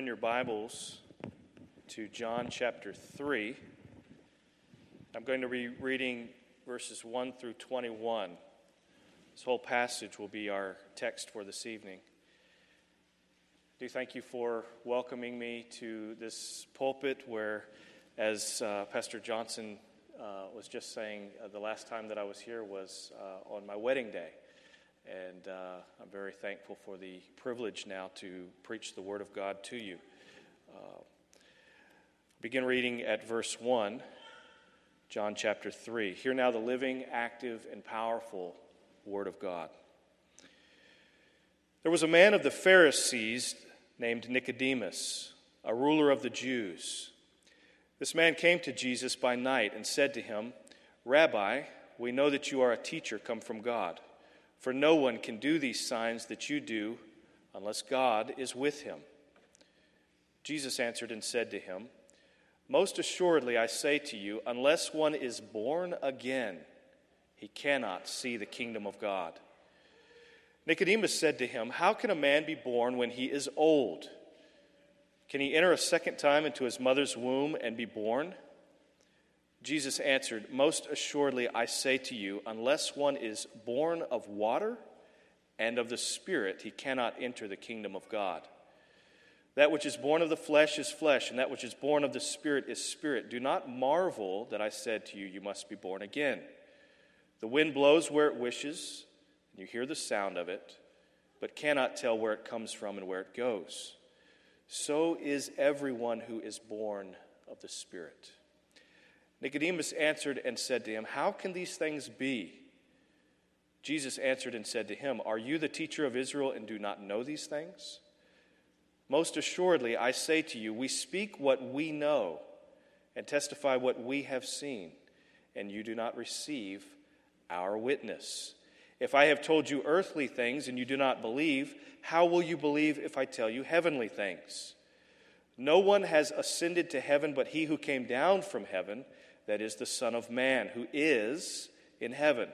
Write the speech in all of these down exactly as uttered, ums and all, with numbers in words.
your Bibles to John chapter three. I'm going to be reading verses one through twenty-one. This whole passage will be our text for this evening. I do thank you for welcoming me to this pulpit where, as uh, Pastor Johnson uh, was just saying, uh, the last time that I was here was uh, on my wedding day. And uh, I'm very thankful for the privilege now to preach the Word of God to you. Uh, begin reading at verse one, John chapter three. Hear now the living, active, and powerful Word of God. There was a man of the Pharisees named Nicodemus, a ruler of the Jews. This man came to Jesus by night and said to him, "Rabbi, we know that you are a teacher come from God. For no one can do these signs that you do unless God is with him." Jesus answered and said to him, "Most assuredly I say to you, unless one is born again, he cannot see the kingdom of God." Nicodemus said to him, "How can a man be born when he is old? Can he enter a second time into his mother's womb and be born?" Jesus answered, "Most assuredly I say to you, unless one is born of water and of the Spirit, he cannot enter the kingdom of God. That which is born of the flesh is flesh, and that which is born of the Spirit is spirit. Do not marvel that I said to you, you must be born again. The wind blows where it wishes, and you hear the sound of it, but cannot tell where it comes from and where it goes. So is everyone who is born of the Spirit." Nicodemus answered and said to him, "How can these things be?" Jesus answered and said to him, "Are you the teacher of Israel and do not know these things? Most assuredly, I say to you, we speak what we know and testify what we have seen, and you do not receive our witness. If I have told you earthly things and you do not believe, how will you believe if I tell you heavenly things? No one has ascended to heaven but he who came down from heaven, that is the Son of Man, who is in heaven.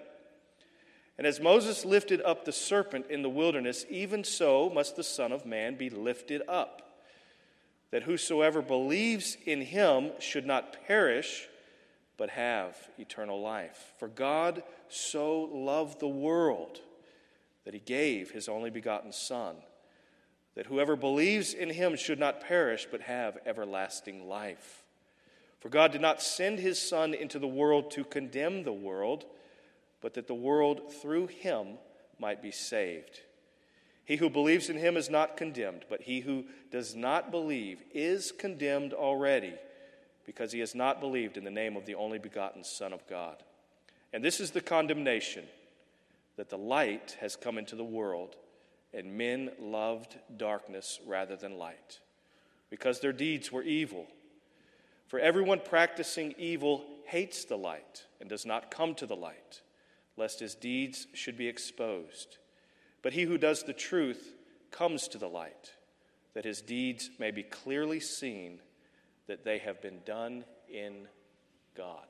And as Moses lifted up the serpent in the wilderness, even so must the Son of Man be lifted up, that whosoever believes in him should not perish, but have eternal life. For God so loved the world that he gave his only begotten Son, that whoever believes in him should not perish, but have everlasting life. For God did not send his Son into the world to condemn the world, but that the world through him might be saved. He who believes in him is not condemned, but he who does not believe is condemned already, because he has not believed in the name of the only begotten Son of God. And this is the condemnation, that the light has come into the world, and men loved darkness rather than light, because their deeds were evil. For everyone practicing evil hates the light and does not come to the light, lest his deeds should be exposed. But he who does the truth comes to the light, that his deeds may be clearly seen, that they have been done in God.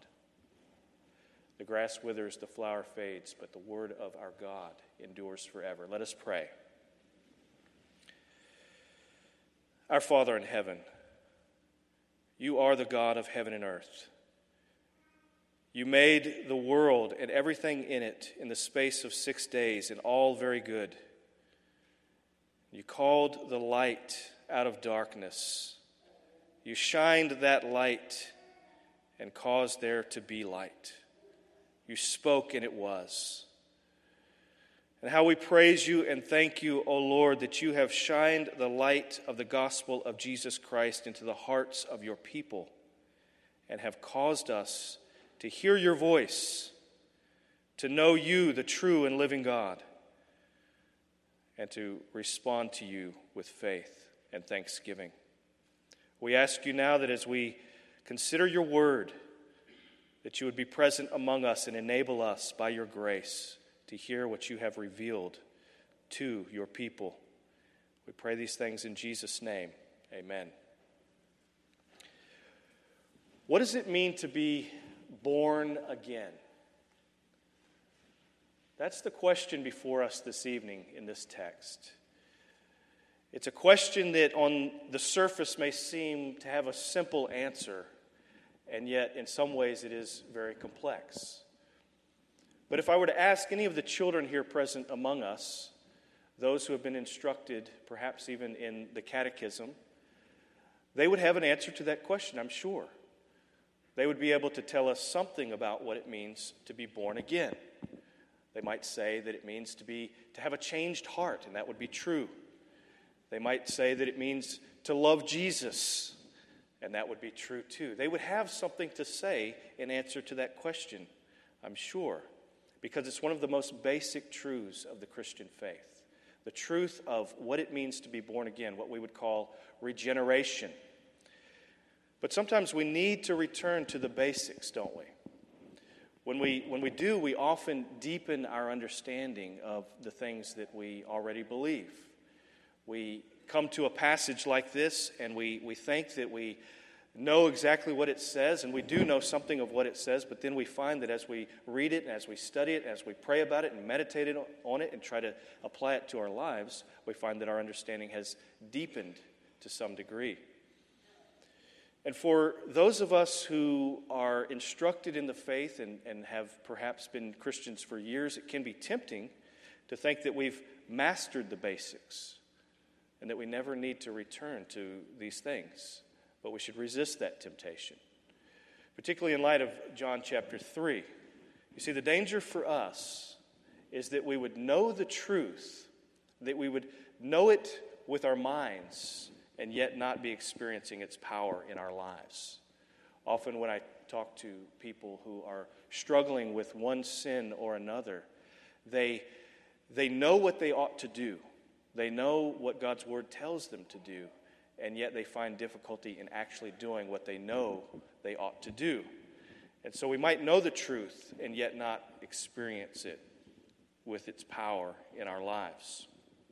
The grass withers, the flower fades, but the word of our God endures forever. Let us pray. Our Father in heaven, you are the God of heaven and earth. You made the world and everything in it in the space of six days, and all very good. You called the light out of darkness. You shined that light and caused there to be light. You spoke and it was. And how we praise you and thank you, O Lord, that you have shined the light of the gospel of Jesus Christ into the hearts of your people and have caused us to hear your voice, to know you, the true and living God, and to respond to you with faith and thanksgiving. We ask you now that as we consider your word, that you would be present among us and enable us by your grace to hear what you have revealed to your people. We pray these things in Jesus' name. Amen. What does it mean to be born again? That's the question before us this evening in this text. It's a question that on the surface may seem to have a simple answer, and yet in some ways it is very complex. But if I were to ask any of the children here present among us, those who have been instructed, perhaps even in the catechism, they would have an answer to that question, I'm sure. They would be able to tell us something about what it means to be born again. They might say that it means to be to have a changed heart, and that would be true. They might say that it means to love Jesus, and that would be true too. They would have something to say in answer to that question, I'm sure, because it's one of the most basic truths of the Christian faith. The truth of what it means to be born again, what we would call regeneration. But sometimes we need to return to the basics, don't we? When we when we do, we often deepen our understanding of the things that we already believe. We come to a passage like this, and we, we think that we know exactly what it says, and we do know something of what it says, but then we find that as we read it, and as we study it, as we pray about it, and meditate on it, and try to apply it to our lives, we find that our understanding has deepened to some degree. And for those of us who are instructed in the faith and, and have perhaps been Christians for years, it can be tempting to think that we've mastered the basics and that we never need to return to these things. But we should resist that temptation, particularly in light of John chapter three. You see, the danger for us is that we would know the truth, that we would know it with our minds, and yet not be experiencing its power in our lives. Often when I talk to people who are struggling with one sin or another, they, they know what they ought to do. They know what God's Word tells them to do, and yet they find difficulty in actually doing what they know they ought to do. And so we might know the truth and yet not experience it with its power in our lives.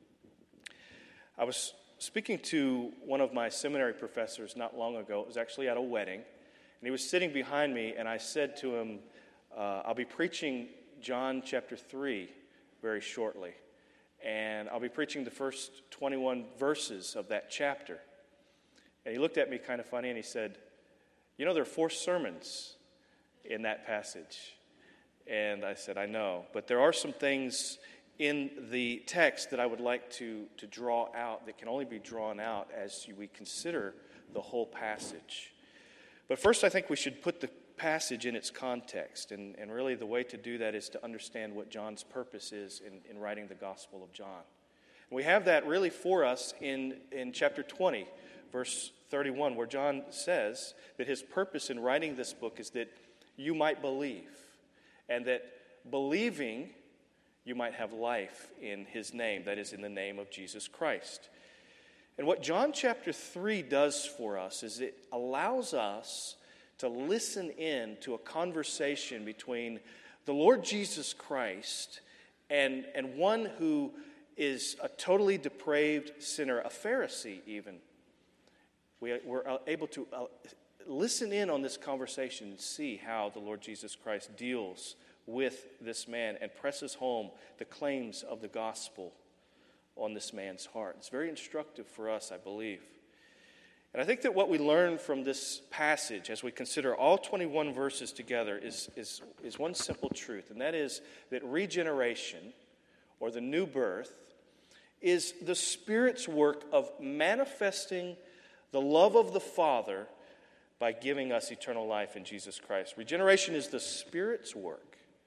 I was speaking to one of my seminary professors not long ago. It was actually at a wedding, and he was sitting behind me, and I said to him, uh, I'll be preaching John chapter three very shortly, and I'll be preaching the first twenty-one verses of that chapter. And he looked at me kind of funny, and he said, you know, there are four sermons in that passage. And I said, I know, but there are some things in the text that I would like to, to draw out that can only be drawn out as we consider the whole passage. But first, I think we should put the passage in its context, and, and really the way to do that is to understand what John's purpose is in, in writing the Gospel of John. And we have that really for us in, in chapter twenty, verse thirty-one, where John says that his purpose in writing this book is that you might believe, and that believing you might have life in his name, that is, in the name of Jesus Christ. And what John chapter three does for us is it allows us to listen in to a conversation between the Lord Jesus Christ and, and one who is a totally depraved sinner, a Pharisee even. We, we're able to uh, listen in on this conversation and see how the Lord Jesus Christ deals with this man and presses home the claims of the gospel on this man's heart. It's very instructive for us, I believe. And I think that what we learn from this passage as we consider all twenty-one verses together is, is, is one simple truth, and that is that regeneration, or the new birth, is the Spirit's work of manifesting the love of the Father by giving us eternal life in Jesus Christ. Regeneration is the Spirit's work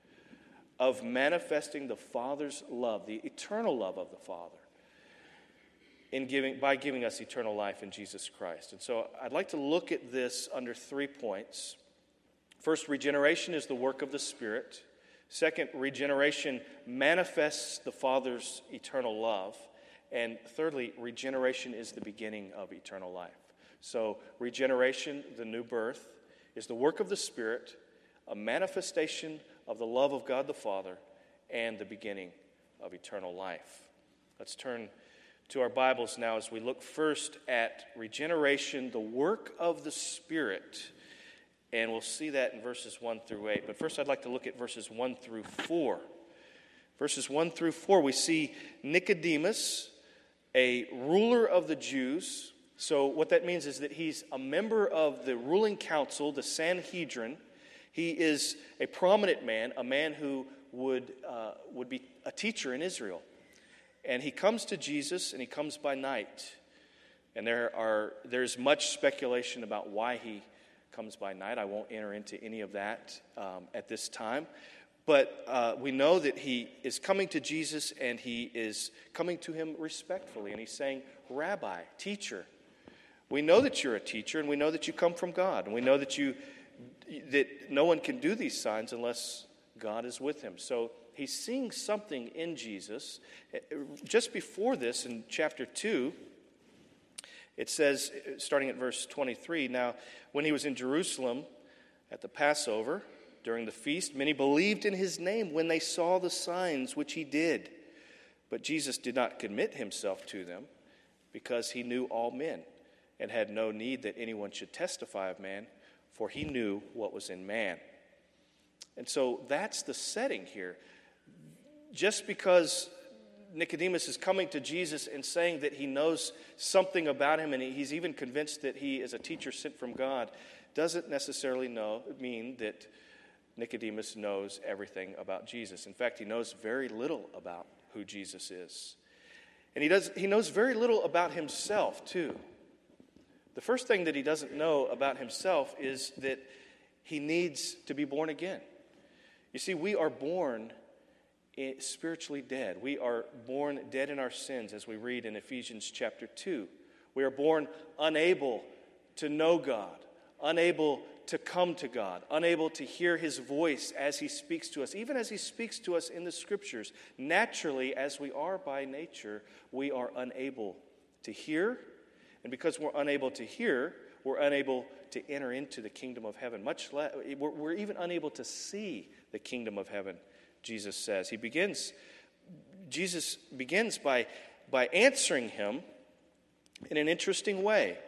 of manifesting the Father's love, the eternal love of the Father, in giving by giving us eternal life in Jesus Christ. And so I'd like to look at this under three points. First, regeneration is the work of the Spirit. Second, regeneration manifests the Father's eternal love. And thirdly, regeneration is the beginning of eternal life. So regeneration, the new birth, is the work of the Spirit, a manifestation of the love of God the Father, and the beginning of eternal life. Let's turn to our Bibles now as we look first at regeneration, the work of the Spirit, and we'll see that in verses one through eight. But first I'd like to look at verses one through four. Verses one through four, we see Nicodemus, a ruler of the Jews. So what that means is that he's a member of the ruling council, the Sanhedrin. He is a prominent man, a man who would uh, would be a teacher in Israel. And he comes to Jesus, and he comes by night. And there are there's much speculation about why he comes by night. I won't enter into any of that um, at this time. But uh, we know that he is coming to Jesus, and he is coming to him respectfully. And he's saying, Rabbi, teacher, we know that you're a teacher, and we know that you come from God. And we know that you that no one can do these signs unless God is with him. So he's seeing something in Jesus. Just before this, in chapter two, it says, starting at verse twenty-three, now, when he was in Jerusalem at the Passover, during the feast, many believed in his name when they saw the signs which he did. But Jesus did not commit himself to them, because he knew all men, and had no need that anyone should testify of man, for he knew what was in man. And so that's the setting here. Just because Nicodemus is coming to Jesus and saying that he knows something about him, and he's even convinced that he is a teacher sent from God, doesn't necessarily know mean that Nicodemus knows everything about Jesus. In fact, he knows very little about who Jesus is. And he does he knows very little about himself, too. The first thing that he doesn't know about himself is that he needs to be born again. You see, we are born spiritually dead. We are born dead in our sins, as we read in Ephesians chapter two. We are born unable to know God, unable to come to God, unable to hear his voice as he speaks to us, even as he speaks to us in the Scriptures. Naturally, as we are by nature, we are unable to hear, and because we're unable to hear, we're unable to enter into the kingdom of heaven. Much less, we're, we're even unable to see the kingdom of heaven, Jesus says. He begins, Jesus begins by, by answering him in an interesting way.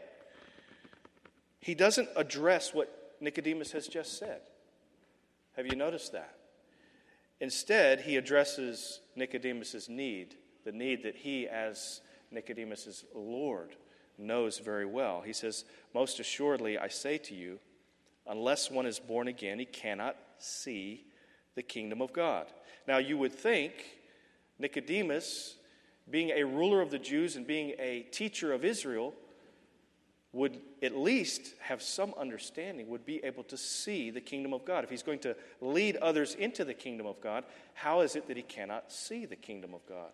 He doesn't address what Nicodemus has just said. Have you noticed that? Instead, he addresses Nicodemus's need, the need that he, as Nicodemus's Lord, knows very well. He says, most assuredly, I say to you, unless one is born again, he cannot see the kingdom of God. Now, you would think Nicodemus, being a ruler of the Jews and being a teacher of Israel, would at least have some understanding, would be able to see the kingdom of God. If he's going to lead others into the kingdom of God, how is it that he cannot see the kingdom of God?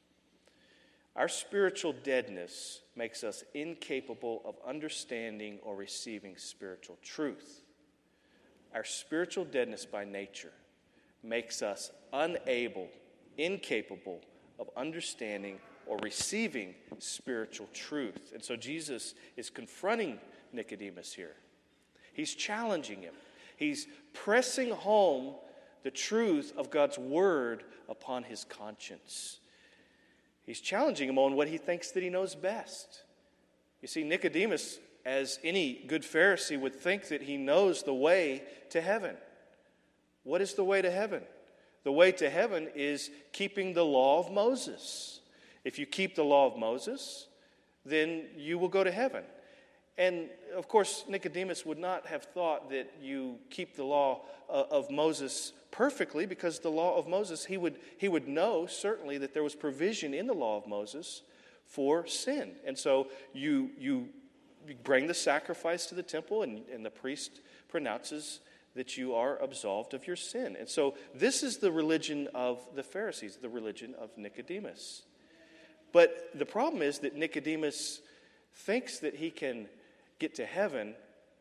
Our spiritual deadness makes us incapable of understanding or receiving spiritual truth. Our spiritual deadness by nature makes us unable, incapable of understanding or receiving spiritual truth. And so Jesus is confronting Nicodemus here. He's challenging him. He's pressing home the truth of God's word upon his conscience. He's challenging him on what he thinks that he knows best. You see, Nicodemus, as any good Pharisee, would think that he knows the way to heaven. What is the way to heaven? The way to heaven is keeping the law of Moses. If you keep the law of Moses, then you will go to heaven. And, of course, Nicodemus would not have thought that you keep the law of Moses perfectly, because the law of Moses, he would, he would know, certainly, that there was provision in the law of Moses for sin. And so you, you bring the sacrifice to the temple, and, and the priest pronounces that you are absolved of your sin. And so this is the religion of the Pharisees, the religion of Nicodemus. But the problem is that Nicodemus thinks that he can get to heaven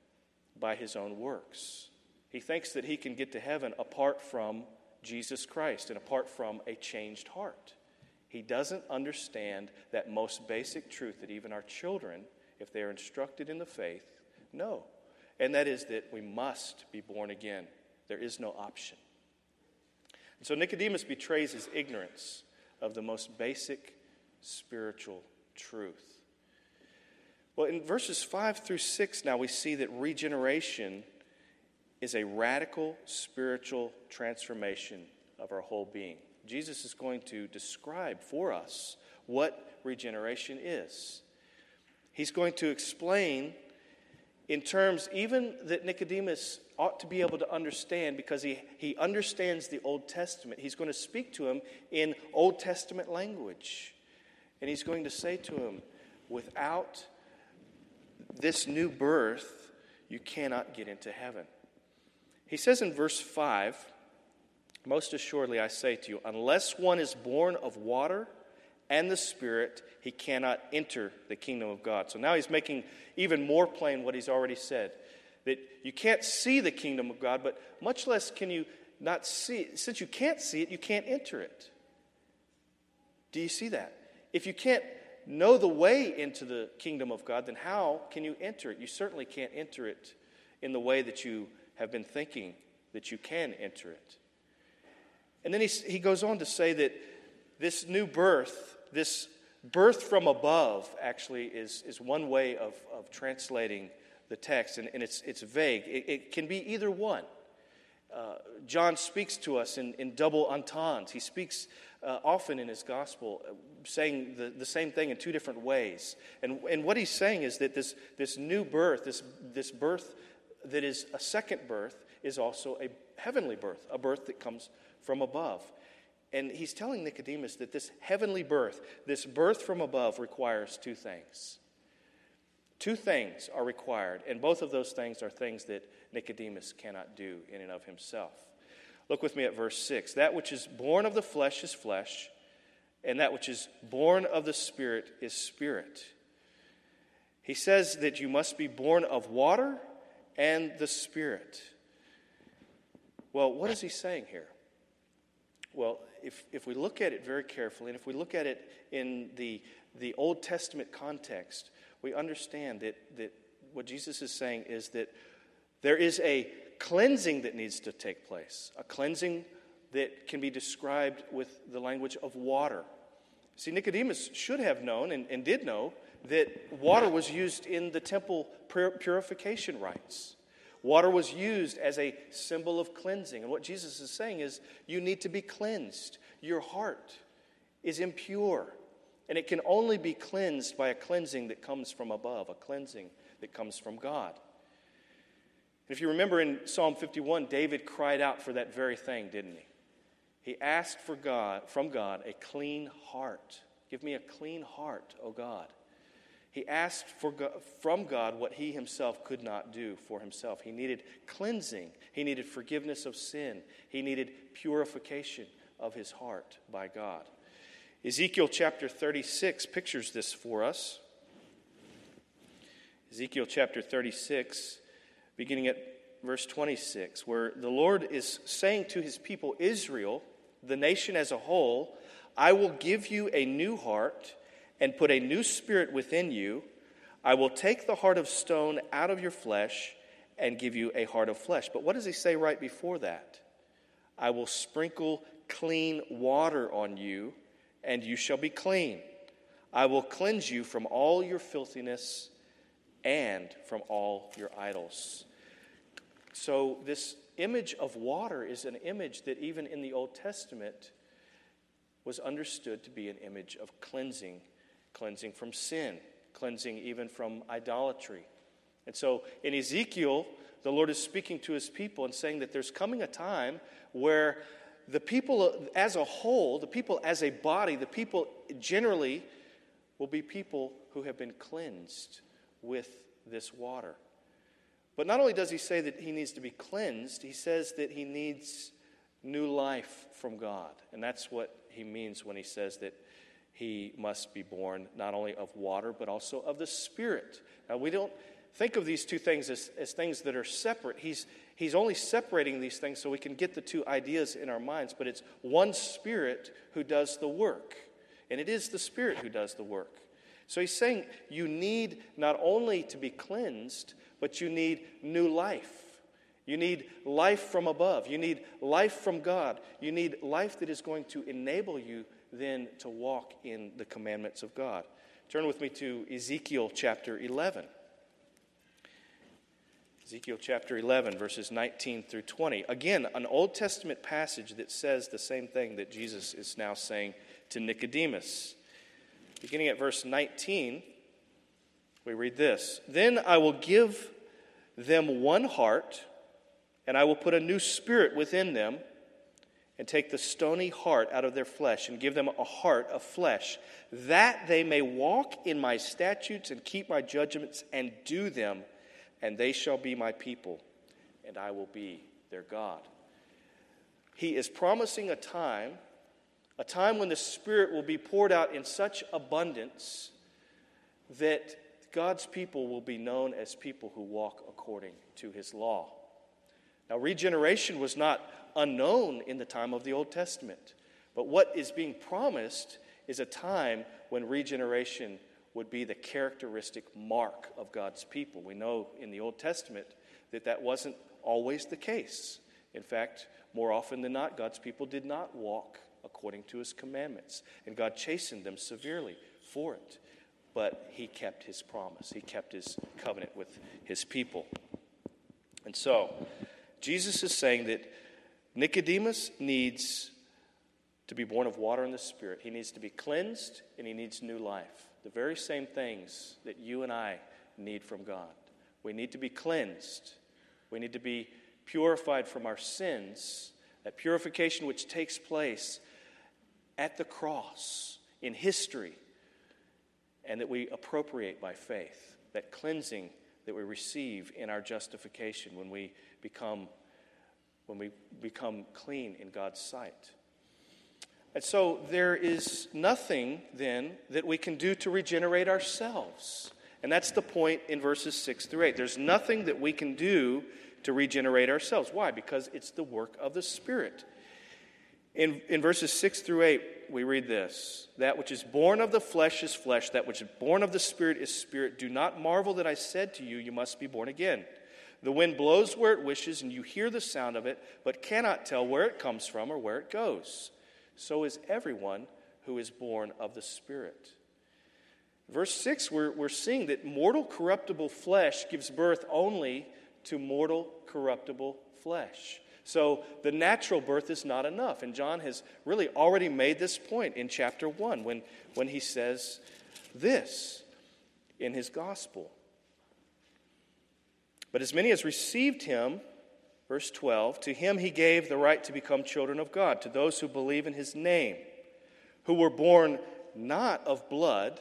by his own works. He thinks that he can get to heaven apart from Jesus Christ and apart from a changed heart. He doesn't understand that most basic truth that even our children, if they are instructed in the faith, know. And that is that we must be born again. There is no option. And so Nicodemus betrays his ignorance of the most basic spiritual truth. Well, in verses five through six now we see that regeneration is a radical spiritual transformation of our whole being. Jesus is going to describe for us what regeneration is. He's going to explain in terms even that Nicodemus ought to be able to understand, because he, he understands the Old Testament. He's going to speak to him in Old Testament language. And he's going to say to him, without this new birth, you cannot get into heaven. He says in verse five, most assuredly I say to you, unless one is born of water and the Spirit, he cannot enter the kingdom of God. So now he's making even more plain what he's already said, that you can't see the kingdom of God, but much less can you not see it. Since you can't see it, you can't enter it. Do you see that? If you can't know the way into the kingdom of God, then how can you enter it? You certainly can't enter it in the way that you have been thinking that you can enter it. And then he, he goes on to say that this new birth, this birth from above, actually is, is one way of, of translating the text, and, and it's, it's vague. It, it can be either one. Uh, John speaks to us in, in double entendres. He speaks uh, often in his gospel, uh, saying the, the same thing in two different ways. And, and what he's saying is that this, this new birth, this, this birth that is a second birth, is also a heavenly birth, a birth that comes from above. And he's telling Nicodemus that this heavenly birth, this birth from above, requires two things. Two things are required, and both of those things are things that Nicodemus cannot do in and of himself. Look with me at verse six. That which is born of the flesh is flesh, and that which is born of the Spirit is spirit. He says that you must be born of water and the Spirit. Well, what is he saying here? Well, if, if we look at it very carefully, and if we look at it in the, the Old Testament context, we understand that, that what Jesus is saying is that there is a cleansing that needs to take place, a cleansing that can be described with the language of water. See, Nicodemus should have known and, and did know that water was used in the temple purification rites. Water was used as a symbol of cleansing. And what Jesus is saying is, you need to be cleansed. Your heart is impure. And it can only be cleansed by a cleansing that comes from above, a cleansing that comes from God. And if you remember in Psalm fifty-one, David cried out for that very thing, didn't he? He asked for God, from God, a clean heart. Give me a clean heart, O God. He asked for God, from God what he himself could not do for himself. He needed cleansing. He needed forgiveness of sin. He needed purification of his heart by God. Ezekiel chapter thirty-six pictures this for us. Ezekiel chapter thirty-six, beginning at verse twenty-six, where the Lord is saying to his people Israel, the nation as a whole, I will give you a new heart and put a new spirit within you. I will take the heart of stone out of your flesh and give you a heart of flesh. But what does he say right before that? I will sprinkle clean water on you, and you shall be clean. I will cleanse you from all your filthiness and from all your idols. So this image of water is an image that even in the Old Testament was understood to be an image of cleansing, cleansing from sin, cleansing even from idolatry. And so in Ezekiel, the Lord is speaking to his people and saying that there's coming a time where the people as a whole, the people as a body, the people generally will be people who have been cleansed with this water. But not only does he say that he needs to be cleansed, he says that he needs new life from God. And that's what he means when he says that he must be born not only of water, but also of the Spirit. Now, we don't think of these two things as, as things that are separate. He's, he's only separating these things so we can get the two ideas in our minds, but it's one Spirit who does the work. And it is the Spirit who does the work. So he's saying you need not only to be cleansed, but you need new life. You need life from above. You need life from God. You need life that is going to enable you then to walk in the commandments of God. Turn with me to Ezekiel chapter eleven. Ezekiel chapter eleven, verses nineteen through twenty. Again, an Old Testament passage that says the same thing that Jesus is now saying to Nicodemus. Beginning at verse nineteen, we read this. Then I will give them one heart, and I will put a new spirit within them, and take the stony heart out of their flesh, and give them a heart of flesh, that they may walk in my statutes and keep my judgments and do them, and they shall be my people, and I will be their God. He is promising a time, a time when the Spirit will be poured out in such abundance that God's people will be known as people who walk according to his law. Now, regeneration was not unknown in the time of the Old Testament, but what is being promised is a time when regeneration would be the characteristic mark of God's people. We know in the Old Testament that that wasn't always the case. In fact, more often than not, God's people did not walk according to his commandments, and God chastened them severely for it. But he kept his promise. He kept his covenant with his people. And so, Jesus is saying that Nicodemus needs to be born of water and the Spirit. He needs to be cleansed, and he needs new life. The very same things that you and I need from God. We need to be cleansed. We need to be purified from our sins. That purification which takes place at the cross, in history, and that we appropriate by faith. That cleansing that we receive in our justification when we become when we become clean in God's sight. And so there is nothing then that we can do to regenerate ourselves. And that's the point in verses six through eight. There's nothing that we can do to regenerate ourselves. Why? Because it's the work of the Spirit. In, in verses six through eight, we read this. That which is born of the flesh is flesh. That which is born of the Spirit is spirit. Do not marvel that I said to you, you must be born again. The wind blows where it wishes, and you hear the sound of it, but cannot tell where it comes from or where it goes. So is everyone who is born of the Spirit. Verse six, we're, we're seeing that mortal corruptible flesh gives birth only to mortal corruptible flesh. So the natural birth is not enough. And John has really already made this point in chapter one when, when he says this in his gospel. But as many as received him, verse twelve, to him he gave the right to become children of God, to those who believe in his name, who were born not of blood.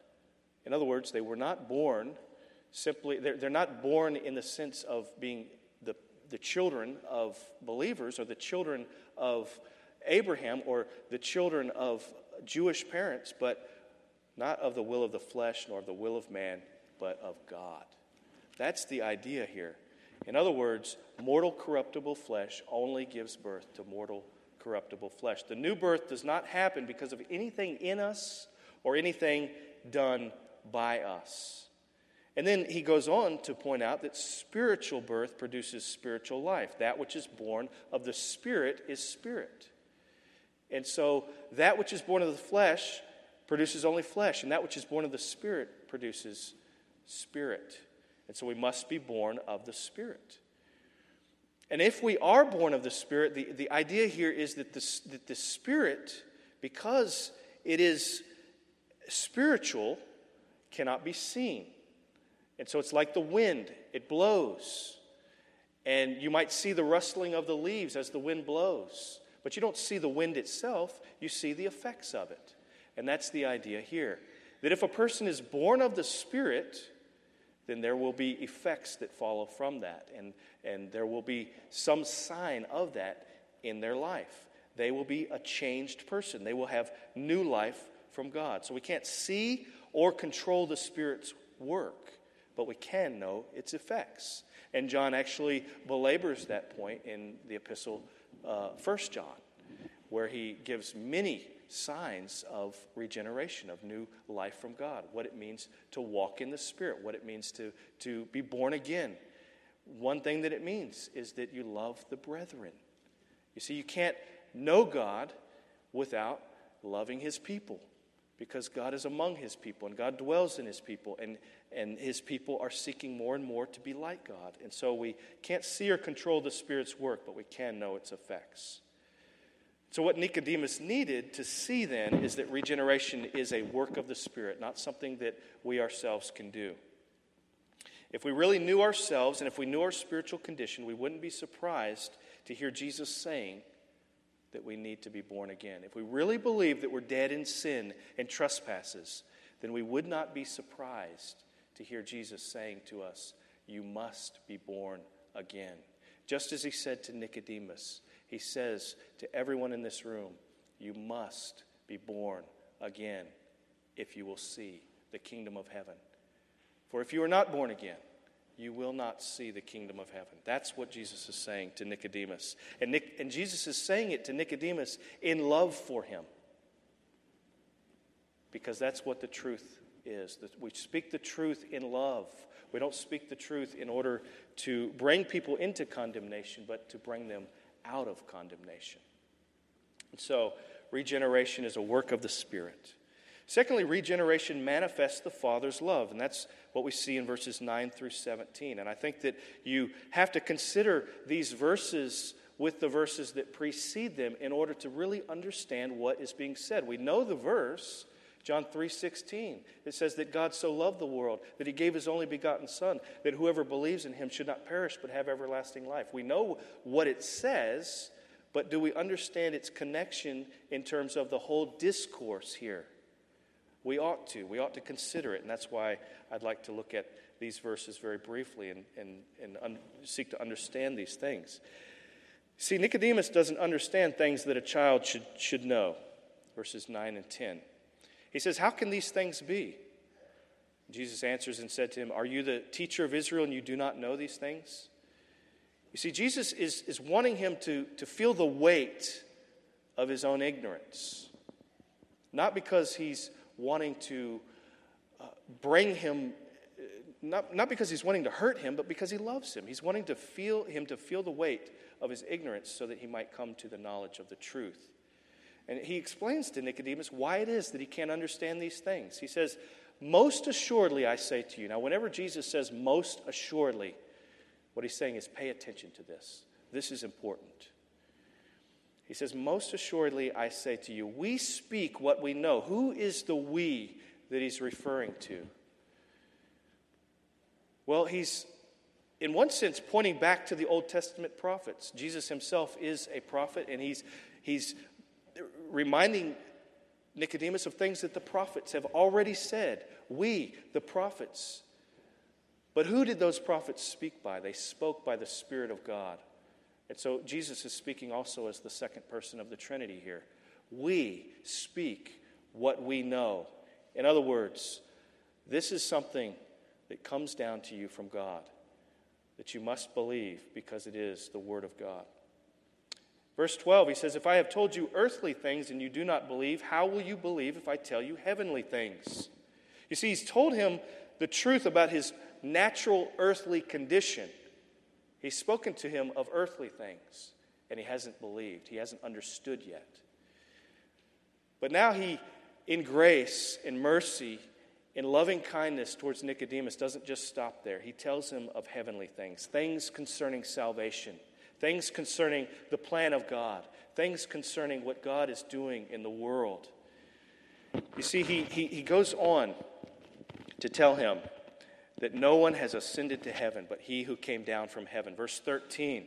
In other words, they were not born simply, they're, they're not born in the sense of being the, the children of believers or the children of Abraham or the children of Jewish parents, but not of the will of the flesh nor of the will of man, but of God. That's the idea here. In other words, mortal corruptible flesh only gives birth to mortal corruptible flesh. The new birth does not happen because of anything in us or anything done by us. And then he goes on to point out that spiritual birth produces spiritual life. That which is born of the Spirit is spirit. And so that which is born of the flesh produces only flesh, and that which is born of the Spirit produces spirit. And so we must be born of the Spirit. And if we are born of the Spirit, the, the idea here is that the, that the Spirit, because it is spiritual, cannot be seen. And so it's like the wind. It blows. And you might see the rustling of the leaves as the wind blows. But you don't see the wind itself. You see the effects of it. And that's the idea here. That if a person is born of the Spirit, then there will be effects that follow from that. And, and there will be some sign of that in their life. They will be a changed person. They will have new life from God. So we can't see or control the Spirit's work, but we can know its effects. And John actually belabors that point in the epistle, uh, First John, where he gives many signs of regeneration, of new life from God, what it means to walk in the Spirit, what it means to, to be born again. One thing that it means is that you love the brethren. You see, you can't know God without loving his people, because God is among his people, and God dwells in his people, and, and his people are seeking more and more to be like God. And so we can't see or control the Spirit's work, but we can know its effects. So what Nicodemus needed to see then is that regeneration is a work of the Spirit, not something that we ourselves can do. If we really knew ourselves and if we knew our spiritual condition, we wouldn't be surprised to hear Jesus saying that we need to be born again. If we really believe that we're dead in sin and trespasses, then we would not be surprised to hear Jesus saying to us, you must be born again. Just as he said to Nicodemus, he says to everyone in this room, you must be born again if you will see the kingdom of heaven. For if you are not born again, you will not see the kingdom of heaven. That's what Jesus is saying to Nicodemus. And, Nic- and Jesus is saying it to Nicodemus in love for him. Because that's what the truth is. That we speak the truth in love. We don't speak the truth in order to bring people into condemnation, but to bring them out of condemnation. And so, regeneration is a work of the Spirit. Secondly, regeneration manifests the Father's love, and that's what we see in verses nine through seventeen. And I think that you have to consider these verses with the verses that precede them in order to really understand what is being said. We know the verse, John three sixteen. It says that God so loved the world that he gave his only begotten Son, that whoever believes in him should not perish but have everlasting life. We know what it says, but do we understand its connection in terms of the whole discourse here? We ought to. We ought to consider it, and that's why I'd like to look at these verses very briefly and, and, and un- seek to understand these things. See, Nicodemus doesn't understand things that a child should, should know, verses nine and ten. He says, how can these things be? Jesus answers and said to him, are you the teacher of Israel and you do not know these things? You see, Jesus is, is wanting him to, to feel the weight of his own ignorance. Not because he's wanting to uh, bring him, not, not because he's wanting to hurt him, but because he loves him. He's wanting to feel him to feel the weight of his ignorance so that he might come to the knowledge of the truth. And he explains to Nicodemus why it is that he can't understand these things. He says, most assuredly I say to you. Now, whenever Jesus says most assuredly, what he's saying is pay attention to this. This is important. He says, most assuredly I say to you, we speak what we know. Who is the we that he's referring to? Well, he's, in one sense, pointing back to the Old Testament prophets. Jesus himself is a prophet, and he's he's reminding Nicodemus of things that the prophets have already said. We, the prophets. But who did those prophets speak by? They spoke by the Spirit of God. And so Jesus is speaking also as the second person of the Trinity here. We speak what we know. In other words, this is something that comes down to you from God, that you must believe because it is the Word of God. Verse twelve, he says, if I have told you earthly things and you do not believe, how will you believe if I tell you heavenly things? You see, he's told him the truth about his natural earthly condition. He's spoken to him of earthly things, and he hasn't believed. He hasn't understood yet. But now he, in grace, in mercy, in loving kindness towards Nicodemus, doesn't just stop there. He tells him of heavenly things, things concerning salvation, things concerning the plan of God, things concerning what God is doing in the world. You see, he, he, he goes on to tell him that no one has ascended to heaven but he who came down from heaven. Verse thirteen.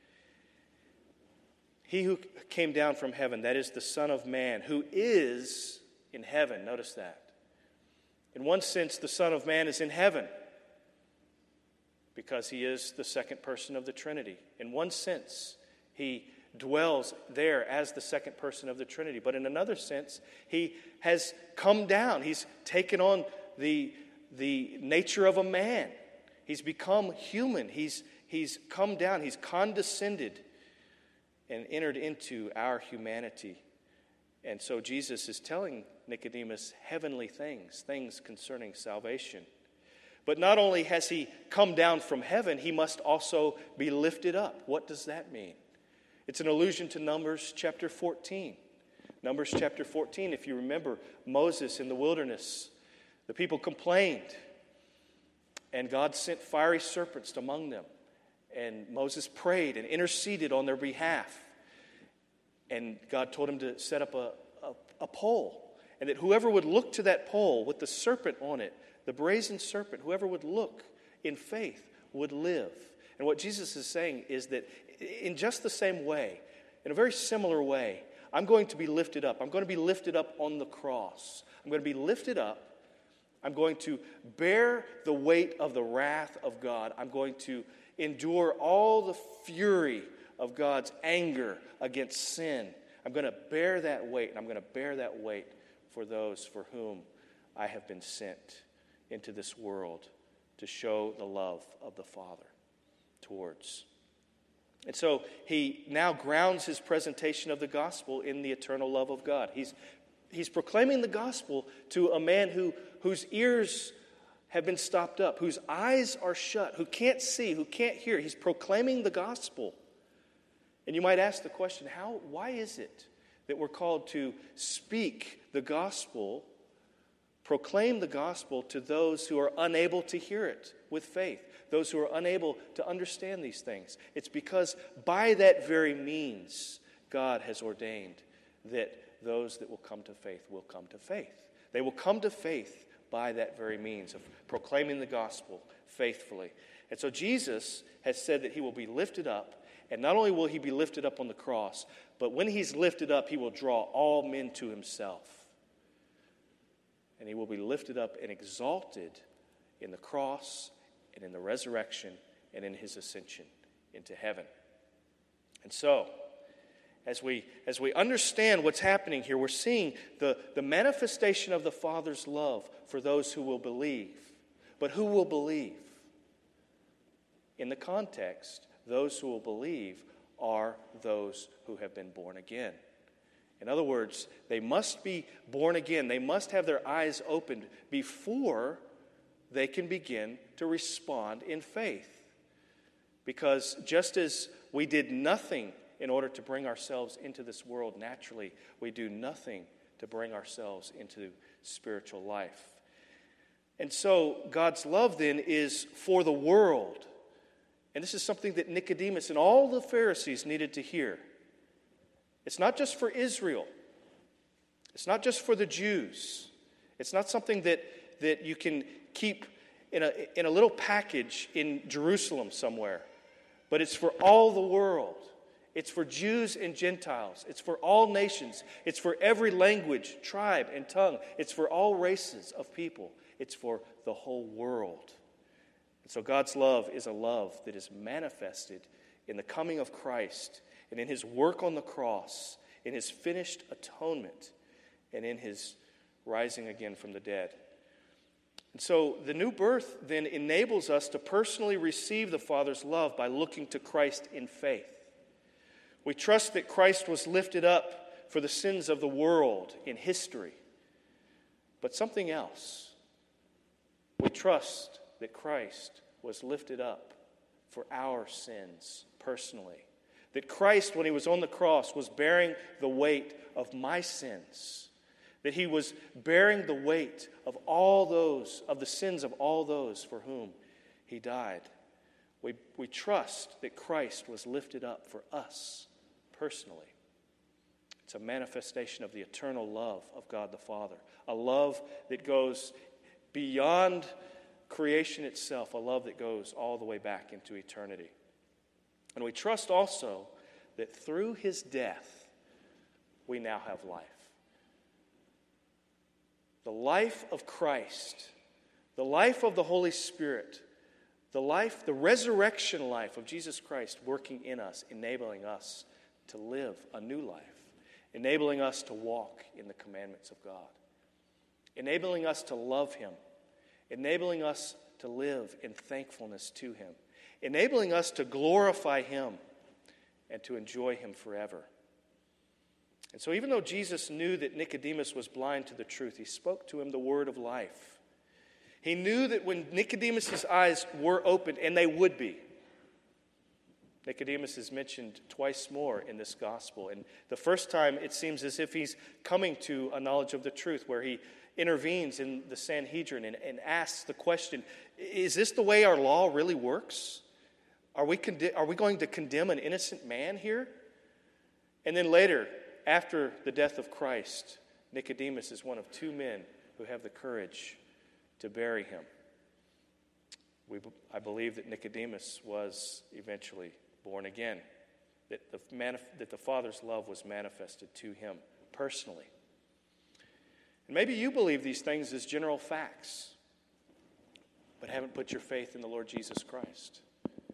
He who came down from heaven, that is the Son of Man, who is in heaven. Notice that. In one sense, the Son of Man is in heaven because he is the second person of the Trinity. In one sense, he dwells there as the second person of the Trinity. But in another sense, he has come down. He's taken on the the nature of a man. He's become human. He's, he's come down. He's condescended and entered into our humanity. And so Jesus is telling Nicodemus heavenly things, things concerning salvation. But not only has he come down from heaven, he must also be lifted up. What does that mean? It's an allusion to Numbers chapter fourteen. Numbers chapter fourteen, if you remember, Moses in the wilderness, the people complained, and God sent fiery serpents among them. And Moses prayed and interceded on their behalf. and God told him to set up a, a, a pole, and that whoever would look to that pole with the serpent on it, the brazen serpent, whoever would look in faith would live. And what Jesus is saying is that in just the same way, in a very similar way, I'm going to be lifted up. I'm going to be lifted up on the cross. I'm going to be lifted up. I'm going to bear the weight of the wrath of God. I'm going to endure all the fury of God's anger against sin. I'm going to bear that weight, and I'm going to bear that weight for those for whom I have been sent into this world to show the love of the Father towards. And so he now grounds his presentation of the gospel in the eternal love of God. He's, he's proclaiming the gospel to a man who, whose ears have been stopped up, whose eyes are shut, who can't see, who can't hear. He's proclaiming the gospel. And you might ask the question, how, why is it that we're called to speak the gospel, proclaim the gospel to those who are unable to hear it with faith, those who are unable to understand these things? It's because by that very means, God has ordained that those that will come to faith will come to faith. They will come to faith by that very means of proclaiming the gospel faithfully. And so Jesus has said that he will be lifted up, and not only will he be lifted up on the cross, but when he's lifted up, he will draw all men to himself. And he will be lifted up and exalted in the cross and in the resurrection and in his ascension into heaven. And so, as we as we understand what's happening here, we're seeing the, the manifestation of the Father's love for those who will believe. But who will believe? In the context, those who will believe are those who have been born again. In other words, they must be born again. They must have their eyes opened before they can begin to respond in faith. Because just as we did nothing in order to bring ourselves into this world naturally, we do nothing to bring ourselves into spiritual life. And so God's love then is for the world. And this is something that Nicodemus and all the Pharisees needed to hear. It's not just for Israel. It's not just for the Jews. It's not something that, that you can keep in a, in a little package in Jerusalem somewhere. But it's for all the world. It's for Jews and Gentiles. It's for all nations. It's for every language, tribe, and tongue. It's for all races of people. It's for the whole world. And so God's love is a love that is manifested in the coming of Christ and in his work on the cross, in his finished atonement, and in his rising again from the dead. And so the new birth then enables us to personally receive the Father's love by looking to Christ in faith. We trust that Christ was lifted up for the sins of the world in history. But something else. We trust that Christ was lifted up for our sins personally. That Christ, when he was on the cross, was bearing the weight of my sins. That he was bearing the weight of all those, of the sins of all those for whom he died. We, we trust that Christ was lifted up for us personally. It's a manifestation of the eternal love of God the Father. A love that goes beyond creation itself, a love that goes all the way back into eternity. And we trust also that through his death, we now have life. The life of Christ, the life of the Holy Spirit, the life, the resurrection life of Jesus Christ working in us, enabling us to live a new life, enabling us to walk in the commandments of God, enabling us to love him, enabling us to live in thankfulness to him, enabling us to glorify him and to enjoy him forever. And so even though Jesus knew that Nicodemus was blind to the truth, he spoke to him the word of life. He knew that when Nicodemus' eyes were opened, and they would be, Nicodemus is mentioned twice more in this gospel. And the first time, it seems as if he's coming to a knowledge of the truth, where he intervenes in the Sanhedrin and, and asks the question, is this the way our law really works? Are we, condi- are we going to condemn an innocent man here? And then later, after the death of Christ, Nicodemus is one of two men who have the courage to bury him. We, I believe that Nicodemus was eventually born again, that the, manif- that the Father's love was manifested to him personally. And maybe you believe these things as general facts, but haven't put your faith in the Lord Jesus Christ.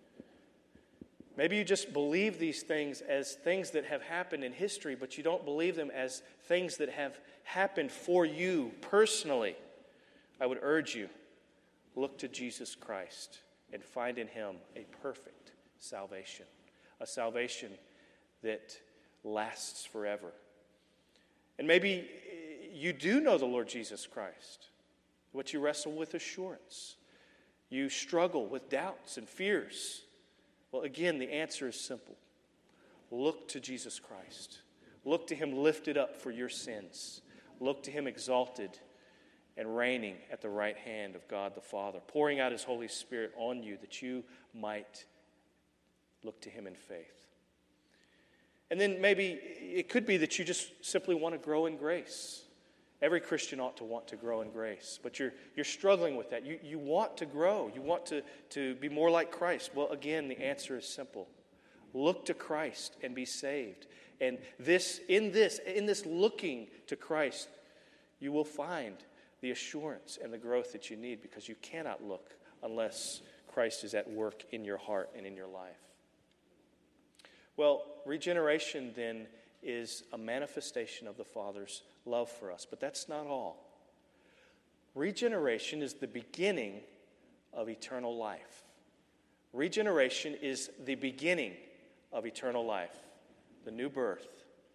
Maybe you just believe these things as things that have happened in history, but you don't believe them as things that have happened for you personally. I would urge you, look to Jesus Christ and find in him a perfect salvation, a salvation that lasts forever. And maybe you do know the Lord Jesus Christ, but you wrestle with assurance. You struggle with doubts and fears. Well, again, the answer is simple. Look to Jesus Christ. Look to him lifted up for your sins. Look to him exalted and reigning at the right hand of God the Father, pouring out his Holy Spirit on you that you might look to him in faith. And then maybe it could be that you just simply want to grow in grace. Every Christian ought to want to grow in grace, but you're you're struggling with that. You you want to grow. You want to, to be more like Christ. Well, again, the answer is simple. Look to Christ and be saved. And this in this in this looking to Christ, you will find the assurance and the growth that you need, because you cannot look unless Christ is at work in your heart and in your life. Well, regeneration then is a manifestation of the Father's love for us. But that's not all. Regeneration is the beginning of eternal life. Regeneration is the beginning of eternal life, the new birth.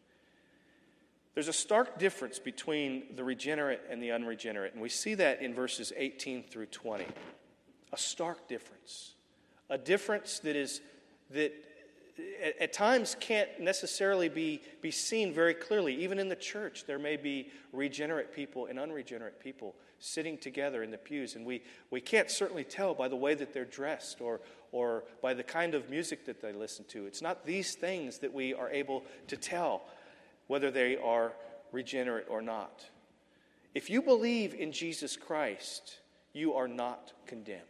There's a stark difference between the regenerate and the unregenerate, and we see that in verses eighteen through twenty. A stark difference. A difference that is that at, at times can't necessarily be, be seen very clearly. Even in the church, there may be regenerate people and unregenerate people sitting together in the pews, and we, we can't certainly tell by the way that they're dressed or, or by the kind of music that they listen to. It's not these things that we are able to tell whether they are regenerate or not. If you believe in Jesus Christ, you are not condemned.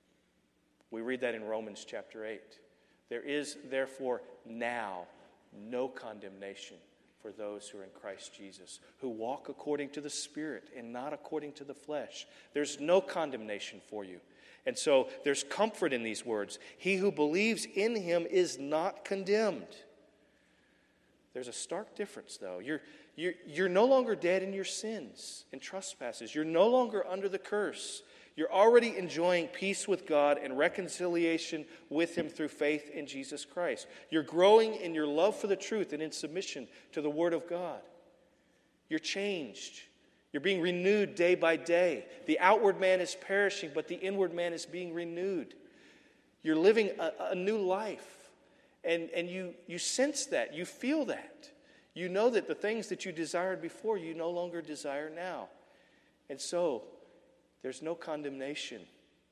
We read that in Romans chapter eight. There is, therefore, now no condemnation for those who are in Christ Jesus, who walk according to the Spirit and not according to the flesh. There's no condemnation for you. And so there's comfort in these words. He who believes in him is not condemned. There's a stark difference, though. You're, you're, you're no longer dead in your sins and trespasses. You're no longer under the curse. You're already enjoying peace with God and reconciliation with him through faith in Jesus Christ. You're growing in your love for the truth and in submission to the Word of God. You're changed. You're being renewed day by day. The outward man is perishing, but the inward man is being renewed. You're living a, a new life. And, and you, you sense that. You feel that. You know that the things that you desired before, you no longer desire now. And so, there's no condemnation.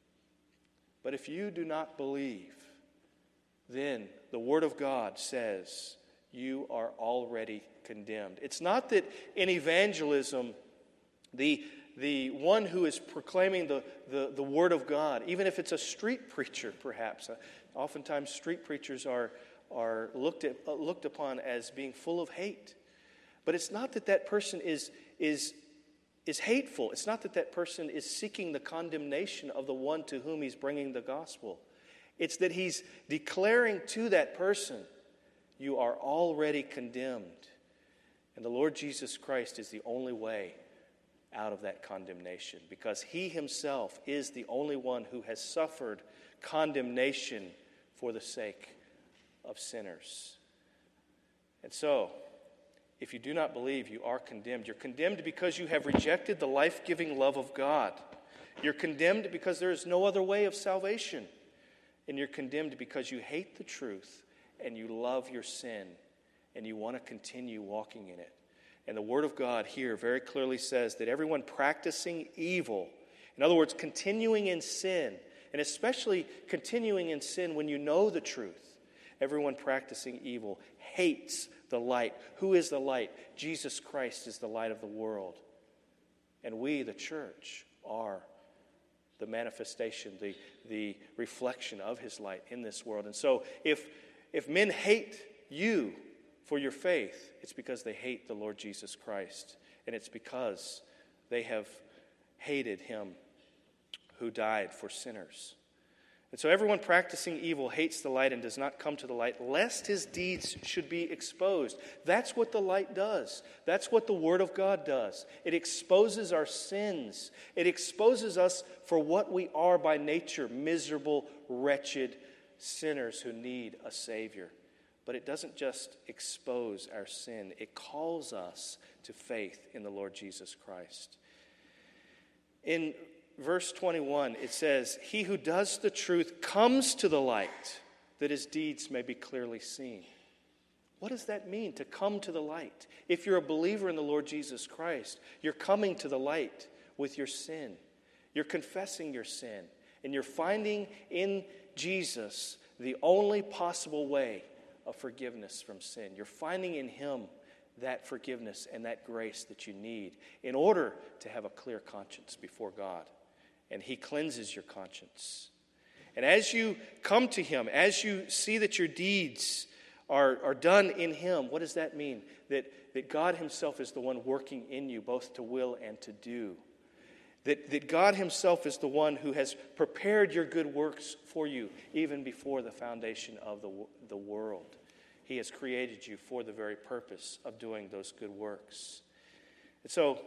But if you do not believe, then the Word of God says you are already condemned. It's not that in evangelism, the, the one who is proclaiming the, the, the Word of God, even if it's a street preacher perhaps, uh, oftentimes street preachers are, are looked at, uh, looked upon as being full of hate. But it's not that that person is is is hateful. It's not that that person is seeking the condemnation of the one to whom he's bringing the gospel. It's that he's declaring to that person, you are already condemned. And the Lord Jesus Christ is the only way out of that condemnation, because he himself is the only one who has suffered condemnation for the sake of sinners. And so, if you do not believe, you are condemned. You're condemned because you have rejected the life-giving love of God. You're condemned because there is no other way of salvation. And you're condemned because you hate the truth and you love your sin and you want to continue walking in it. And the Word of God here very clearly says that everyone practicing evil, in other words, continuing in sin, and especially continuing in sin when you know the truth, Everyone practicing evil hates the light. Who is the light? Jesus Christ is the light of the world. And we, the church, are the manifestation, the, the reflection of his light in this world. And so if, if men hate you for your faith, it's because they hate the Lord Jesus Christ. And it's because they have hated him who died for sinners. And so everyone practicing evil hates the light and does not come to the light, lest his deeds should be exposed. That's what the light does. That's what the Word of God does. It exposes our sins. It exposes us for what we are by nature, miserable, wretched sinners who need a Savior. But it doesn't just expose our sin. It calls us to faith in the Lord Jesus Christ. In verse twenty-one, it says, "He who does the truth comes to the light, that his deeds may be clearly seen." What does that mean, to come to the light? If you're a believer in the Lord Jesus Christ, you're coming to the light with your sin. You're confessing your sin, and you're finding in Jesus the only possible way of forgiveness from sin. You're finding in him that forgiveness and that grace that you need in order to have a clear conscience before God. And he cleanses your conscience. And as you come to him, as you see that your deeds are, are done in him, what does that mean? That, that God himself is the one working in you, both to will and to do. That, that God himself is the one who has prepared your good works for you even before the foundation of the, the world. He has created you for the very purpose of doing those good works. And so,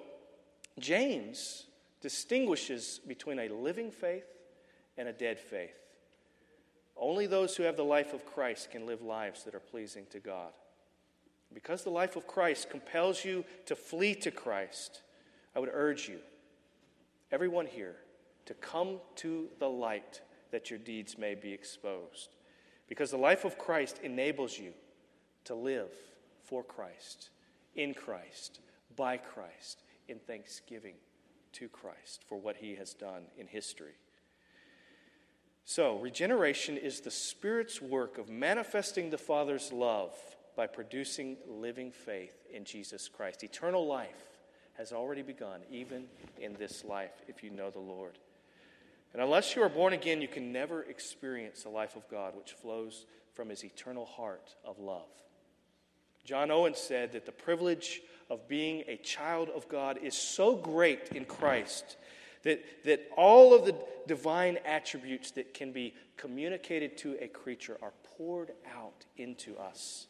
James distinguishes between a living faith and a dead faith. Only those who have the life of Christ can live lives that are pleasing to God. Because the life of Christ compels you to flee to Christ, I would urge you, everyone here, to come to the light that your deeds may be exposed. Because the life of Christ enables you to live for Christ, in Christ, by Christ, in thanksgiving to Christ for what he has done in history. So, regeneration is the Spirit's work of manifesting the Father's love by producing living faith in Jesus Christ. Eternal life has already begun, even in this life, if you know the Lord. And unless you are born again, you can never experience the life of God, which flows from his eternal heart of love. John Owen said that the privilege of being a child of God is so great in Christ that, that all of the divine attributes that can be communicated to a creature are poured out into us,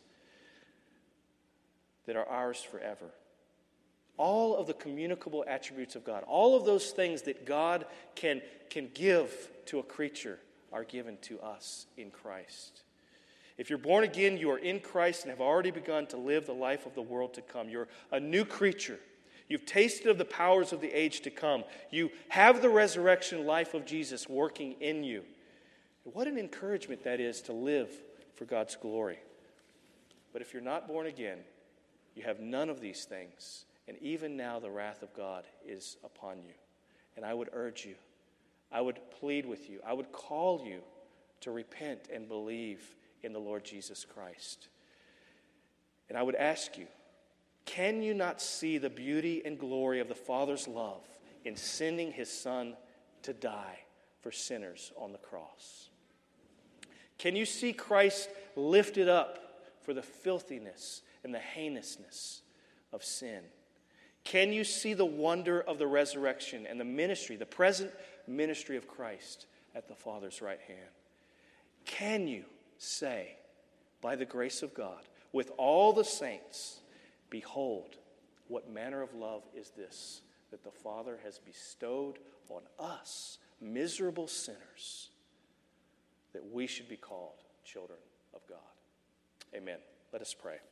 that are ours forever. All of the communicable attributes of God, all of those things that God can, can give to a creature are given to us in Christ. If you're born again, you are in Christ and have already begun to live the life of the world to come. You're a new creature. You've tasted of the powers of the age to come. You have the resurrection life of Jesus working in you. What an encouragement that is to live for God's glory. But if you're not born again, you have none of these things. And even now the wrath of God is upon you. And I would urge you, I would plead with you, I would call you to repent and believe in the Lord Jesus Christ. And I would ask you, can you not see the beauty and glory of the Father's love in sending his Son to die for sinners on the cross? Can you see Christ lifted up for the filthiness and the heinousness of sin? Can you see the wonder of the resurrection and the ministry, the present ministry of Christ at the Father's right hand? Can you say, by the grace of God, with all the saints, behold, what manner of love is this, that the Father has bestowed on us, miserable sinners, that we should be called children of God. Amen. Let us pray.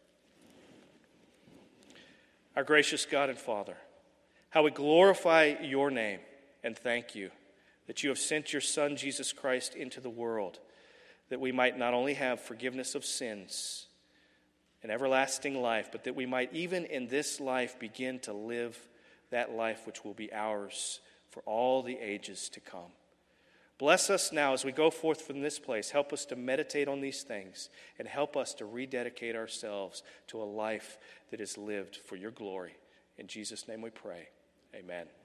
Our gracious God and Father, how we glorify your name and thank you that you have sent your Son, Jesus Christ, into the world, that we might not only have forgiveness of sins and everlasting life, but that we might even in this life begin to live that life which will be ours for all the ages to come. Bless us now as we go forth from this place. Help us to meditate on these things and help us to rededicate ourselves to a life that is lived for your glory. In Jesus' name we pray. Amen.